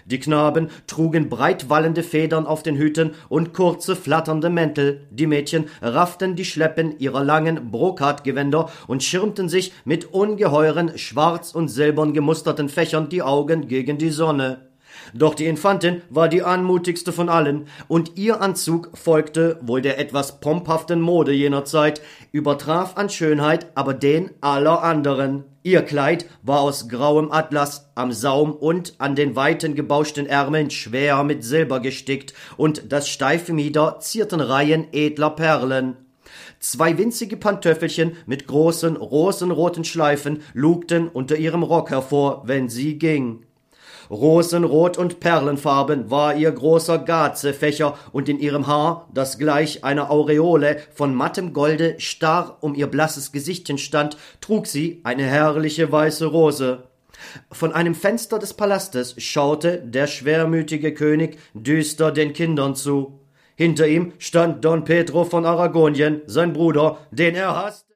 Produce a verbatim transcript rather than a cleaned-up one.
Die Knaben trugen breitwallende Federn auf den Hüten und kurze, flatternde Mäntel. Die Mädchen rafften die Schleppen ihrer langen Brokatgewänder und schirmten sich mit ungeheuren, schwarz und silbern gemusterten Fächern die Augen gegen die Sonne. Doch die Infantin war die anmutigste von allen, und ihr Anzug folgte wohl der etwas pomphaften Mode jener Zeit, übertraf an Schönheit aber den aller anderen. Ihr Kleid war aus grauem Atlas, am Saum und an den weiten gebauschten Ärmeln schwer mit Silber gestickt, und das steife Mieder zierten Reihen edler Perlen. Zwei winzige Pantöffelchen mit großen rosenroten Schleifen lugten unter ihrem Rock hervor, wenn sie ging. Rosenrot und Perlenfarben war ihr großer Gazefächer, und in ihrem Haar, das gleich einer Aureole von mattem Golde starr um ihr blasses Gesichtchen stand, trug sie eine herrliche weiße Rose. Von einem Fenster des Palastes schaute der schwermütige König düster den Kindern zu. Hinter ihm stand Don Pedro von Aragonien, sein Bruder, den er hasste.